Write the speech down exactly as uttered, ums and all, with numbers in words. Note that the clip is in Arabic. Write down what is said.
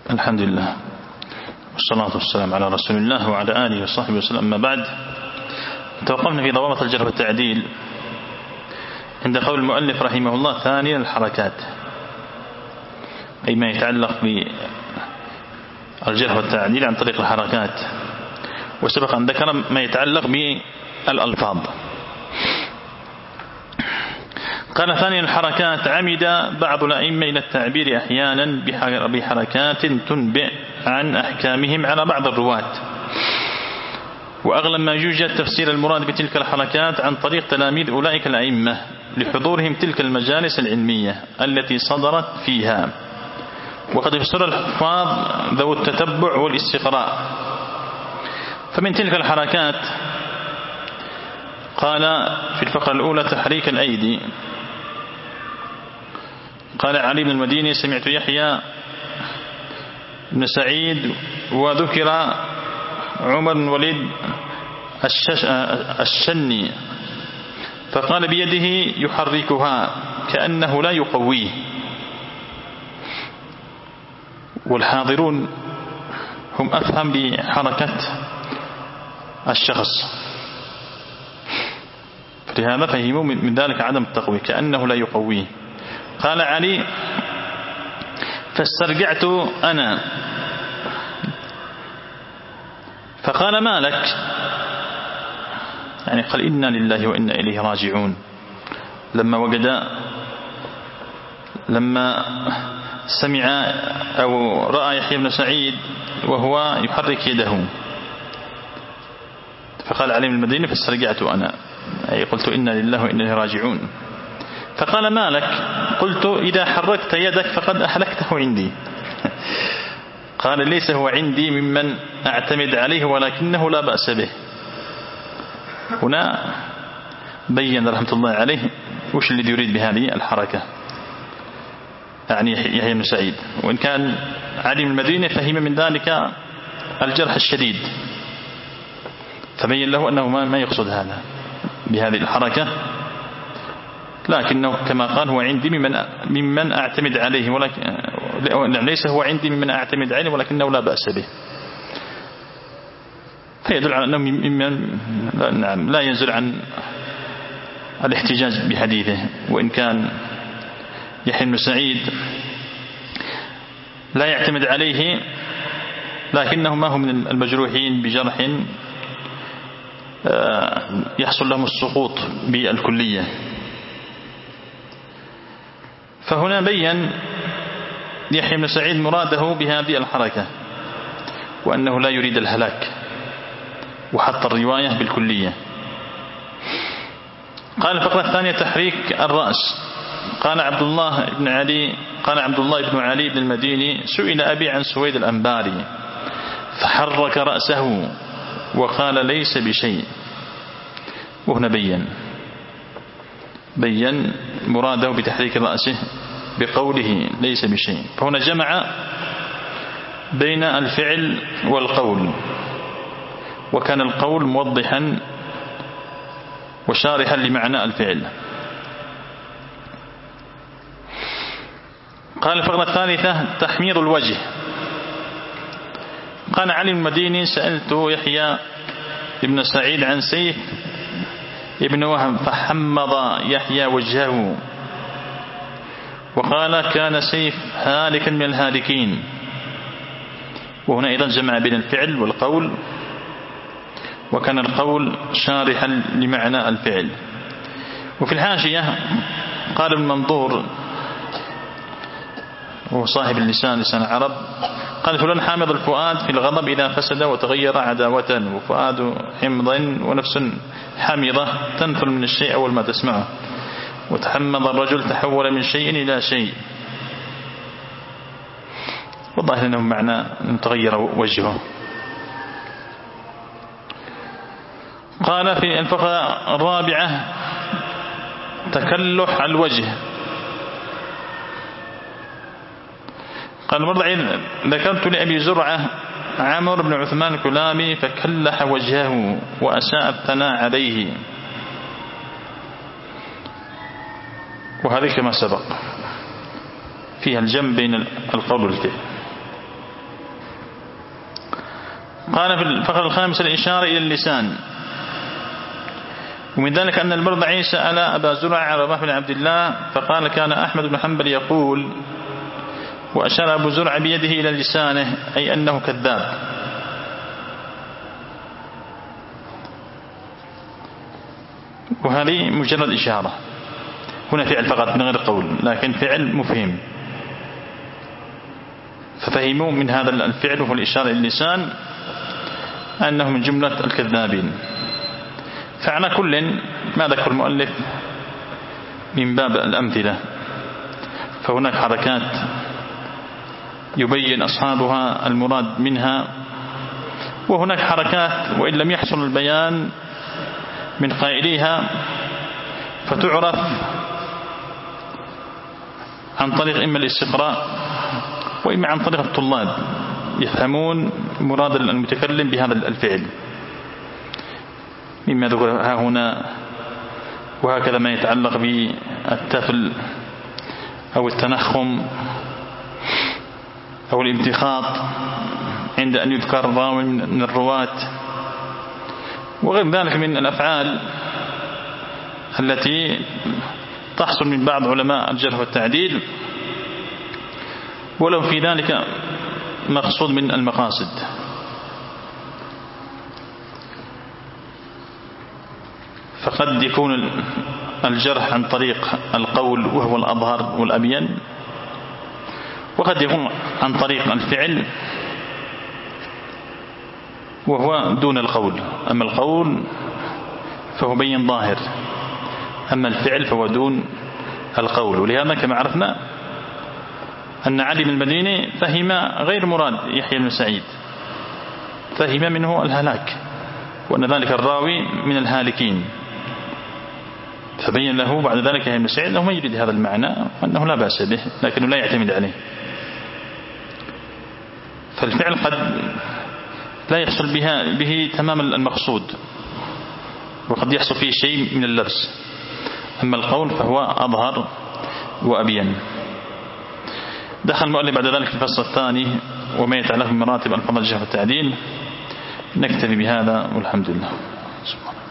الحمد لله والصلاة والسلام على رسول الله وعلى آله وصحبه وسلم. أما بعد، توقفنا في ضوابط الجرح والتعديل عند قول المؤلف رحمه الله: ثانيا الحركات، أي ما يتعلق بالجرح والتعديل عن طريق الحركات، وسبق أن ذكر ما يتعلق بالألفاظ. قال: ثانيا الحركات، عمد بعض الأئمة إلى التعبير أحيانا بحركات تنبئ عن أحكامهم على بعض الرواة، وأغلب ما يوجد تفسير المراد بتلك الحركات عن طريق تلاميذ أولئك الأئمة لحضورهم تلك المجالس العلمية التي صدرت فيها، وقد يفسر الحفاظ ذو التتبع والاستقراء. فمن تلك الحركات قال في الفقرة الأولى: تحريك الأيدي. قال علي بن المديني: سمعت يحيى بن سعيد وذكر عمر بن وليد الشني فقال: بيده يحركها كأنه لا يقويه. والحاضرون هم أفهم بحركة الشخص، فلهذا فهموا من ذلك عدم التقويه، كأنه لا يقويه. قال علي: فاسترجعت أنا. فقال: ما لك؟ يعني قال: إنا لله وإنا إليه راجعون. لما وجد لما سمع أو رأى يحيى بن سعيد وهو يحرك يده، فقال علي بن المديني: فاسترجعت أنا، أي قلت إنا لله وإنا إليه راجعون. فقال: ما لك؟ قلت: إذا حركت يدك فقد أهلكته عندي. قال: ليس هو عندي ممن أعتمد عليه ولكنه لا بأس به. هنا بين رحمة الله عليه وش الذي يريد بهذه الحركة، يعني يحيى بن سعيد، وإن كان علي بن المدينة فهم من ذلك الجرح الشديد، فبين له أنه ما يقصد هذا بهذه الحركة، لكنه كما قال: هو عندي ممن ممن أعتمد عليه، ولكن ليس هو عندي ممن أعتمد عليه ولكنه لا بأس به. فيدل على أنه ممن لا ينزل عن الاحتجاج بحديثه، وإن كان يحيى بن سعيد لا يعتمد عليه لكنه ما هو من المجروحين بجرح يحصل لهم السقوط بالكلية. فهنا بين يحيى بن سعيد مراده بهذه الحركة، وأنه لا يريد الهلاك، وحط الرواية بالكلية. قال الفقرة الثانية: تحريك الرأس. قال عبد الله بن علي قال عبد الله بن علي بن المديني: سئل أبي عن سويد الأنباري فحرك رأسه وقال: ليس بشيء. وهنا بين بين مراده بتحريك رأسه بقوله ليس بشيء. فهنا جمع بين الفعل والقول، وكان القول موضحا وشارحا لمعنى الفعل. قال الفقرة الثالثة: تحمير الوجه. قال علي المديني: سألت يحيى ابن سعيد عن سيف ابن وهب فحمض يحيى وجهه، وقال: كان سيف هالكا من الهالكين. وهنا أيضا جمع بين الفعل والقول، وكان القول شارحا لمعنى الفعل. وفي الحاشية قال ابن منظور وهو صاحب اللسان لسان العرب، قال: فلان حامض الفؤاد في الغضب إذا فسد وتغير عداوة، وفؤاد حمض ونفس حامضة تنفر من الشيء أول ما تسمعه، وتحمض الرجل تحول من شيء إلى شيء. والله أنه معنى أن تغير وجهه. قال في الفقرة الرابعة: تكلح الوجه. قال مرضعي: ذكرت لأبي زرعة عمرو بن عثمان الكلامي فكلح وجهه وأساء الثناء عليه. وهذه كما سبق فيها الجمع بين القول والفعل. قال في الفقرة الخامسة الإشارة إلى اللسان. ومن ذلك أن البرضعي سأل أبا زرع عن رباح بن عبد الله فقال كان أحمد بن حنبل يقول، وأشار أبو زرع بيده إلى لسانه أي أنه كذاب. وهذه مجرد إشارة، هنا فعل فقط من غير قول، لكن فعل مفهم، ففهموا من هذا الفعل وهو الإشارة إلى اللسان أنه من جملة الكذابين. فعلى كل ما ذكر المؤلف من باب الأمثلة، فهناك حركات يبين أصحابها المراد منها، وهناك حركات وإن لم يحصل البيان من قائليها فتعرف عن طريق إما الاستقراء وإما عن طريق الطلاب يفهمون مراد المتكلم بهذا الفعل، مما ذكر ها هنا. وهكذا ما يتعلق بالتفل أو التنخم أو الامتخاط عند أن يذكر الراوي من الرواة، وغير ذلك من الأفعال التي تحصل من بعض علماء الجرح والتعديل، ولو في ذلك مقصود من المقاصد. فقد يكون الجرح عن طريق القول وهو الأظهر والأبين، وقد يكون عن طريق الفعل وهو دون القول. أما القول فهو بين ظاهر، أما الفعل فهو دون القول. ولهذا كما عرفنا أن علي بن المديني فهم غير مراد يحيى بن سعيد، فهم منه الهلاك، وأن ذلك الراوي من الهالكين، فبين له بعد ذلك يحيى بن سعيد أنه ما يريد هذا المعنى وأنه لا بأس به، لكنه لا يعتمد عليه. فالفعل قد لا يحصل بها به تمام المقصود، وقد يحصل فيه شيء من اللبس. أما القول فهو أظهر وأبين. دخل المؤلف بعد ذلك في الفصل الثاني وما يتعلق بمراتب الفضل الجرح والتعديل. نكتفي بهذا والحمد لله.